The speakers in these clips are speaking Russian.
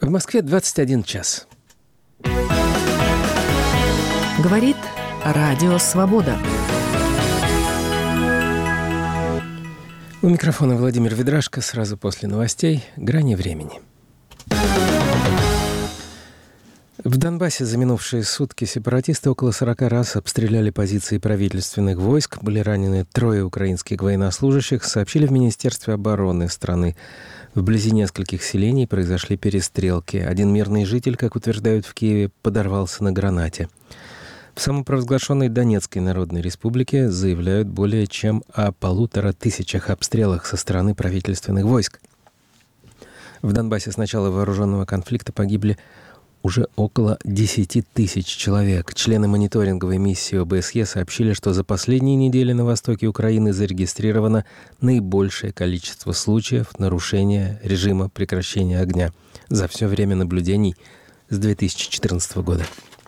В Москве 21 час. Говорит Радио Свобода. У микрофона Владимир Ведрашко. Сразу после новостей «Грани времени». В Донбассе за минувшие сутки сепаратисты около 40 раз обстреляли позиции правительственных войск. Были ранены 3 украинских военнослужащих, сообщили в Министерстве обороны страны. Вблизи нескольких селений произошли перестрелки. Один мирный житель, как утверждают в Киеве, подорвался на гранате. В самопровозглашенной Донецкой Народной Республике заявляют более чем о 1500 обстрелах со стороны правительственных войск. В Донбассе с начала вооруженного конфликта погибли уже около 10 тысяч человек. Члены мониторинговой миссии ОБСЕ сообщили, что за последние недели на востоке Украины зарегистрировано наибольшее количество случаев нарушения режима прекращения огня за все время наблюдений с 2014 года.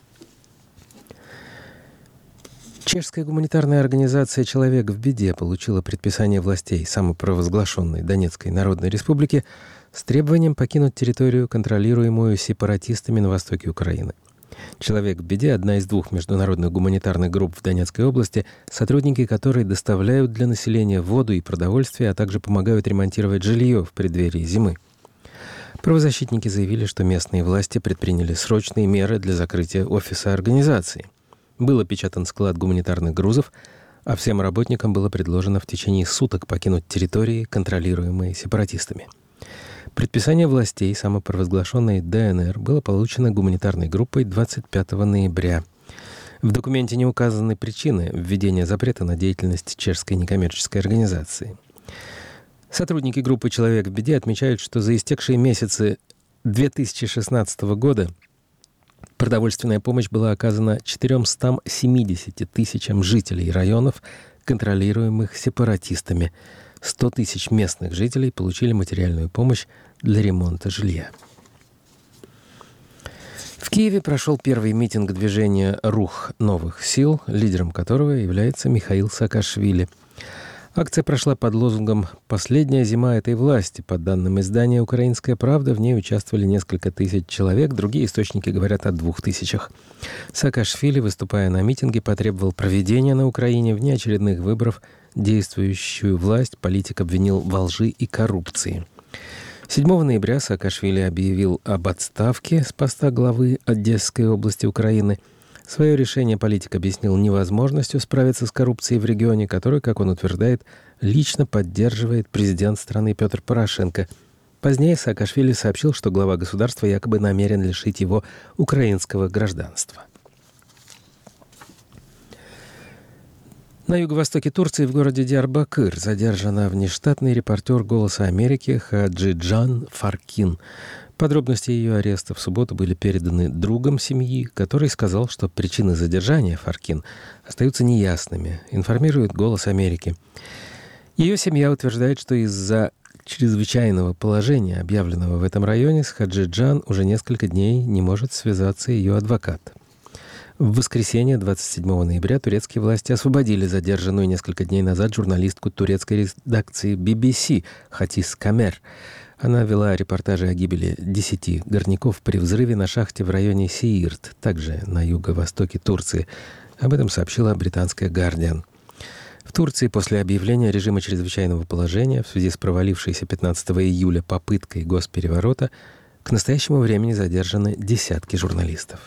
Чешская гуманитарная организация «Человек в беде» получила предписание властей самопровозглашенной Донецкой Народной Республики с требованием покинуть территорию, контролируемую сепаратистами на востоке Украины. «Человек в беде» — одна из 2 международных гуманитарных групп в Донецкой области, сотрудники которой доставляют для населения воду и продовольствие, а также помогают ремонтировать жилье в преддверии зимы. Правозащитники заявили, что местные власти предприняли срочные меры для закрытия офиса организации. Был опечатан склад гуманитарных грузов, а всем работникам было предложено в течение суток покинуть территории, контролируемые сепаратистами. Предписание властей самопровозглашенной ДНР было получено гуманитарной группой 25 ноября. В документе не указаны причины введения запрета на деятельность чешской некоммерческой организации. Сотрудники группы «Человек в беде» отмечают, что за истекшие месяцы 2016 года продовольственная помощь была оказана 470 тысячам жителей районов, контролируемых сепаратистами. 100 тысяч местных жителей получили материальную помощь для ремонта жилья. В Киеве прошел первый митинг движения «Рух новых сил», лидером которого является Михаил Саакашвили. Акция прошла под лозунгом «Последняя зима этой власти». По данным издания «Украинская правда», в ней участвовали несколько тысяч человек, другие источники говорят о 2000. Саакашвили, выступая на митинге, потребовал проведения на Украине внеочередных выборов. Действующую власть политик обвинил во лжи и коррупции. 7 ноября Саакашвили объявил об отставке с поста главы Одесской области Украины. Свое решение политик объяснил невозможностью справиться с коррупцией в регионе, которую, как он утверждает, лично поддерживает президент страны Петр Порошенко. Позднее Саакашвили сообщил, что глава государства якобы намерен лишить его украинского гражданства. На юго-востоке Турции, в городе Диярбакыр, задержана внештатный репортер «Голоса Америки» Хаджиджан Фаркин. Подробности ее ареста в субботу были переданы другом семьи, который сказал, что причины задержания Фаркин остаются неясными, информирует «Голос Америки». Ее семья утверждает, что из-за чрезвычайного положения, объявленного в этом районе, с Хаджиджан уже несколько дней не может связаться ее адвокат. В воскресенье, 27 ноября, турецкие власти освободили задержанную несколько дней назад журналистку турецкой редакции BBC Хатис Камер. Она вела репортажи о гибели 10 горняков при взрыве на шахте в районе Сиирт, также на юго-востоке Турции. Об этом сообщила британская «Гардиан». В Турции после объявления режима чрезвычайного положения в связи с провалившейся 15 июля попыткой госпереворота к настоящему времени задержаны десятки журналистов.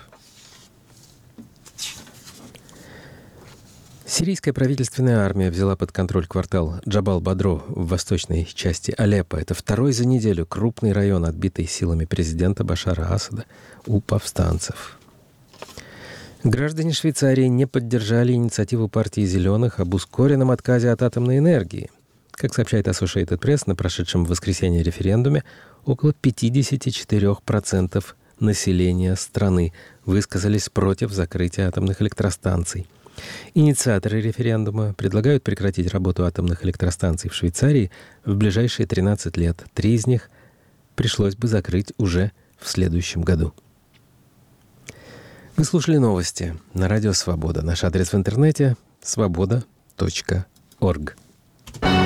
Сирийская правительственная армия взяла под контроль квартал Джабал-Бадро в восточной части Алеппо. Это второй за неделю крупный район, отбитый силами президента Башара Асада у повстанцев. Граждане Швейцарии не поддержали инициативу партии «Зеленых» об ускоренном отказе от атомной энергии. Как сообщает Associated Press, на прошедшем в воскресенье референдуме около 54% населения страны высказались против закрытия атомных электростанций. Инициаторы референдума предлагают прекратить работу атомных электростанций в Швейцарии в ближайшие 13 лет. 3 из них пришлось бы закрыть уже в следующем году. Вы слушали новости на Радио Свобода. Наш адрес в интернете — свобода.орг.